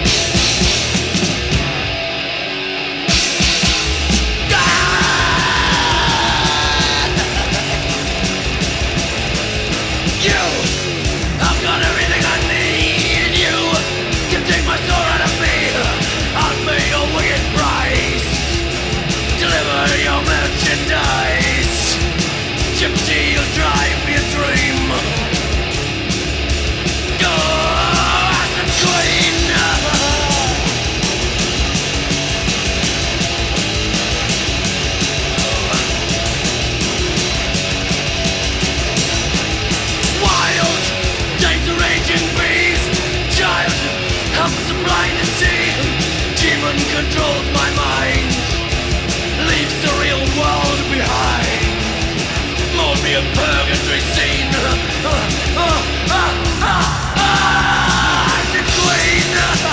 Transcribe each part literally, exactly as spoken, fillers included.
Controls my mind, leaves the real world behind. Mold me a purgatory scene. Uh, uh, uh, uh, uh, the queen.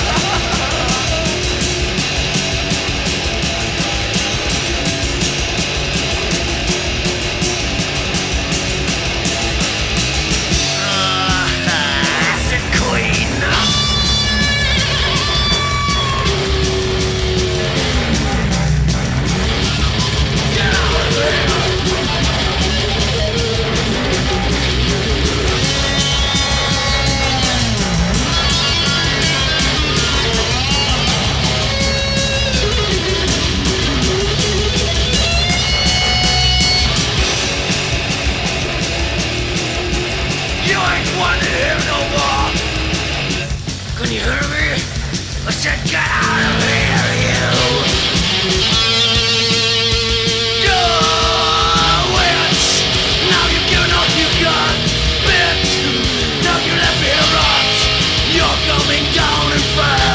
uh, the queen. Can you hear me? I said get out of here, you! Oh, bitch! Now you've given all you got, bitch! Now you left me to rot! You're coming down in fast!